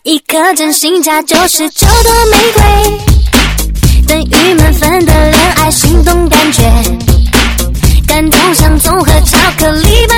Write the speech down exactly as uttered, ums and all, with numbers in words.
一颗真心价九十九朵玫瑰，等于满分的恋爱心动感觉，感动像综合巧克力吧。